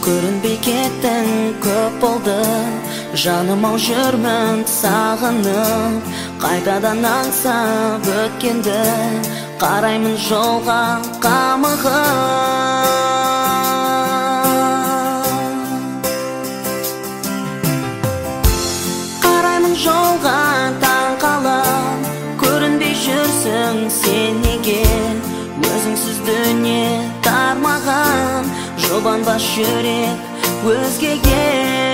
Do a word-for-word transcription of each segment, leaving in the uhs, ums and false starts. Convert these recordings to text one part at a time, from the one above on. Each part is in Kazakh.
Көрінбей кеттің, көп болды. Жаным-ау жүрмін сағынып, қайтадан аңсап өткенді. Қараймын жолға қамығып. Қараймын жолға таң қалып, көрінбей жүрсің сен неге? Өзіңсіз дүние тармаған, жұбанбас жүрек өзгеге.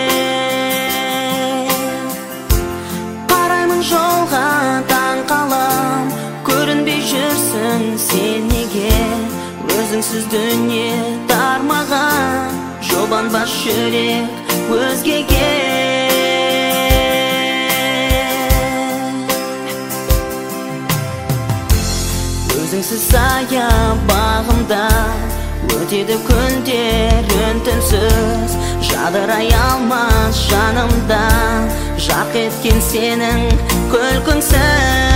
Қараймын жолға таң қалып, көрінбей жүрсің сен неге? Өзіңсіз дүние тармаған, жұбанбас жүрек өзгеге. Өзіңсіз сая бағымда өтеді күндер үн-түнсіз, жадырай алмас жанымда жарқ еткен сенің күлкіңсің.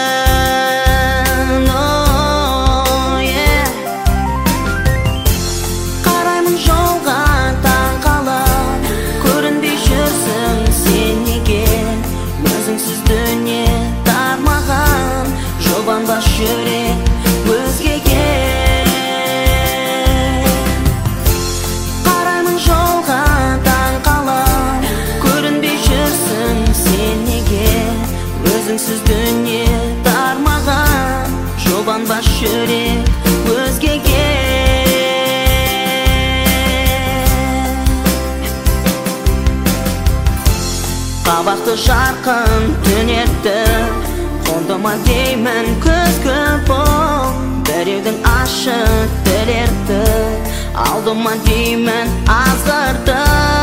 Oh, yeah. Қараймын жолға таң қалып, көрінбей жүрсің сен неге? Өзіңсіз дүние тармаған, жұбанбас жүрек өзгеге. Қараймын жолға таң қалып, көрінбей жүрсің сен неге? Өзіңсіз дүние тармаған, жұбанбас жүрек өзгеге. Қабақты жарқын түнекті, қондыма деймін күзгі бұл. Біреудің ашық тілерді, алдыма деймін азғырды.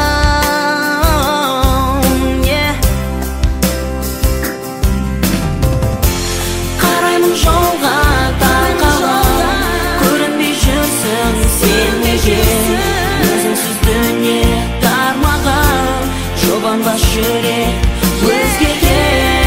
Қараймын жолға таң қалып, көрінбей жүрсің сен неге? Өзіңсіз дүние тармаған, жұбанбас жүрек өзгеге.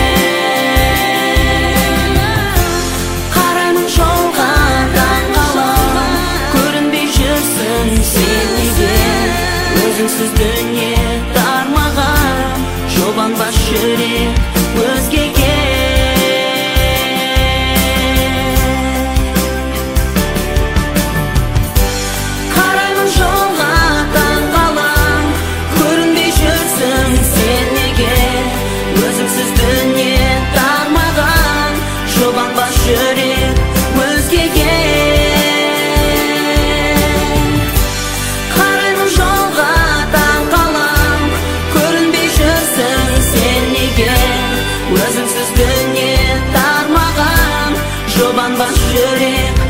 Қараймын жолға таң қалып, көрінбей жүрсің сен неге? Өзіңсіз дүние тармаған, жұбанбас жүрек өзгеге. Қараймын жолға таң қалып, көрінбей жүрсің сен неге? Өзіңсіз дүние тармаған, жұбанбас жүрек өзгеге. Қараймын жолға таң қалып, көрінбей жүрсің сен неге? Өзіңсіз дүние тармаған, жұбанбас жүрек